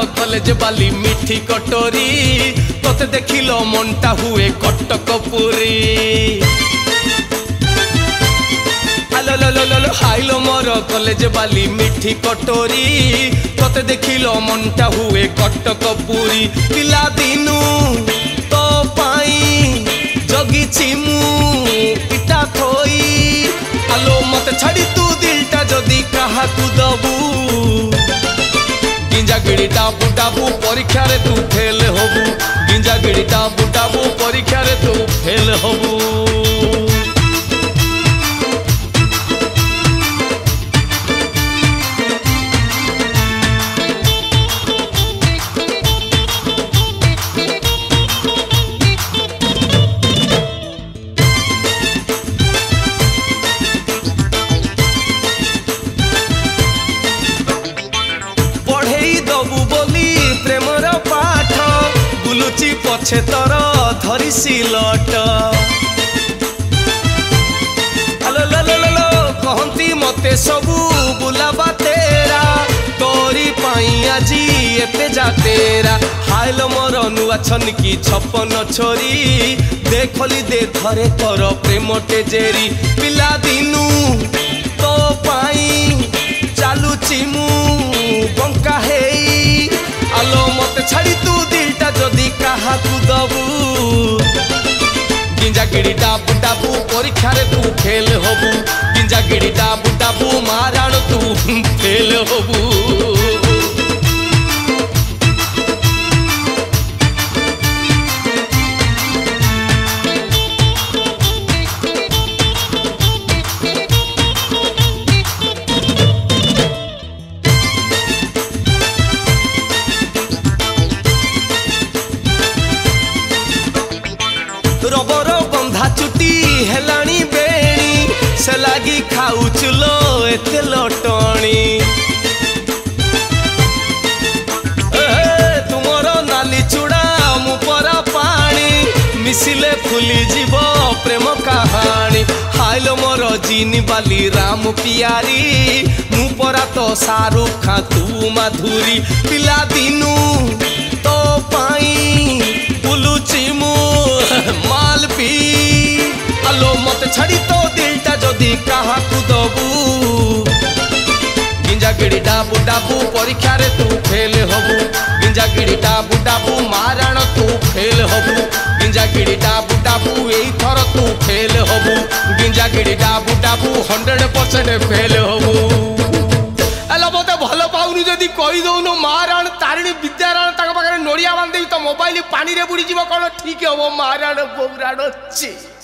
College वाली मीठी कटोरी तोते देखिलो मनटा हुए कटक पुरी आलो लो लो लो हाइलो मोर कॉलेज वाली मीठी कटोरी तोते देखिलो मनटा हुए कटक पुरी पिला दिनू तो पाई जगिछि मु इटा थोई आलो मत छाड़ी तू दिलटा जदी काहा तू दबू गिंजागिड़ी टाबू टाबू परीक्षा रे तू फेल होबू गिंजागिड़ी टाबू टाबू परीक्षा रे तू फेल होबू पछे तोर धरी सिलट कहती मते सबू बुलाबा तेरा तोरी पाई आजी एते जा तेरा हाइल मोर नुआ छनकी छपन छोरी देखली दे थरे तोर प्रेम टेजेरी पिला दिनू तो पाई चालुची मु बंका हेई आलो मते छाड़ी तू दिलटा जदी काहा तू दबू गिंजागिड़ी टाबू टाबू परीक्षा रे तू फेल होबू गिंजागिड़ी टाबू टाबू माराण तू फेल होबू रबर बंधा चुटी हेलाणी बेणी से लागी खाउचुलो एते लटणी तुमर नाली चूड़ा मु परा पानी मिसिले फुली जीव प्रेम कहानी हाइलो मोर जीनी बाली राम पियारी मु परा तो शाहरुख खां तू माधुरी पिला दिनू तो पाई बुलुची मु माल पी आलो मत छाड़ी तो दिलटा जदी काहा तू दबू गिंजागिड़ी टाबू टाबू परीक्षा रे तू फेल होबू गिंजागिड़ी टाबू टाबू माराण तू फेल होबू गिंजागिड़ी टाबू टाबू एई थर तू फेल होबू गिंजागिड़ी टाबू टाबू 100% फेल होबू एला मते भलो पाउनु जदी कहि दउनो माराण तारिणी विद्याराण ताका पाखरे नोरिया बांधि तो मोबाइल पानी रे बुड़ी जीव कोन ठीक हो माराण बौराण छी।